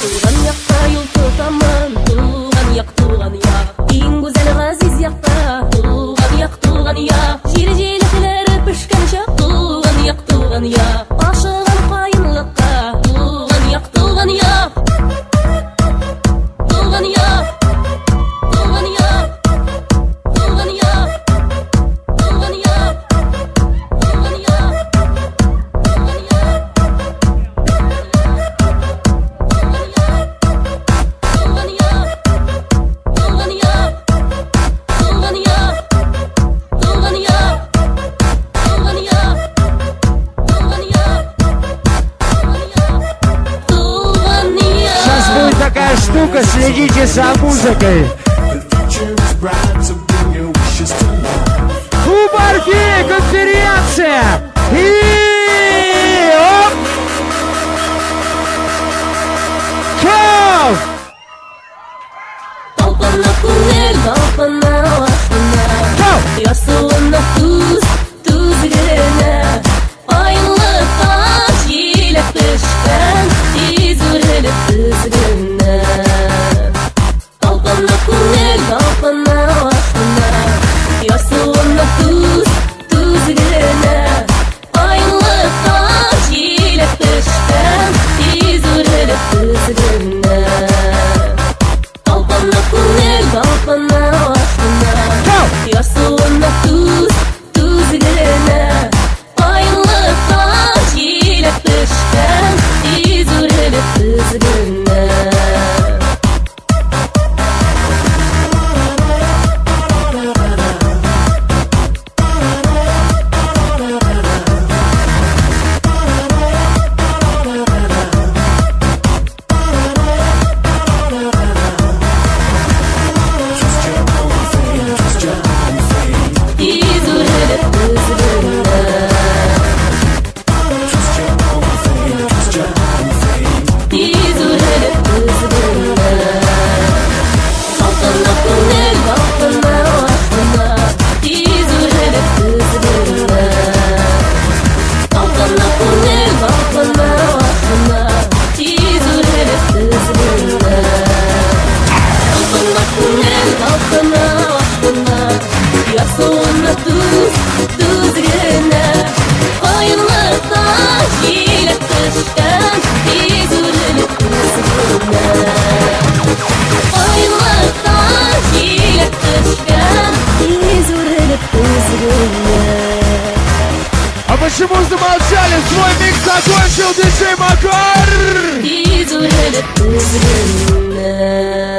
Туған яқта юл тұтамын, туған яқ, туған яқ. Ең güzel ғазиз яқта, туған яқ, туған яқ. Жер-желектері пішкен шақ, туған яқ, туған яқ. Ашыған қайынлыққа, туған яқ, туған яқ. Туған яқ, туған яқ, туған яқ, туған яқ, туған яқ, туған яқ. Такая штука, следите за музыкой. Клуб Орфей, конференция. И оп! Ков! Талпана күңел, талпана ашына. Ясуына туз генә. Айлыка җиләк пешкән, тиз үрелеп тезгенә. Талпана күңел, талпана ашына. Ясуына туз генә. Айлыка җиләк пешкән, тиз үрелеп тезгенә. Талпана күңел, талпана ашына. Ясуына туз генә. Айлыка җиләк пешкән, тиз үрелеп тезгенә. Ясуына туз генә. Айлыка җиләк пешкән, тиз үрелеп тезгенә. Айлыка җиләк пешкән, тиз үрелеп тезгенә. А почему замолчали? Свой микс закончил диджей Макар! Тиз үрелеп тезгенә.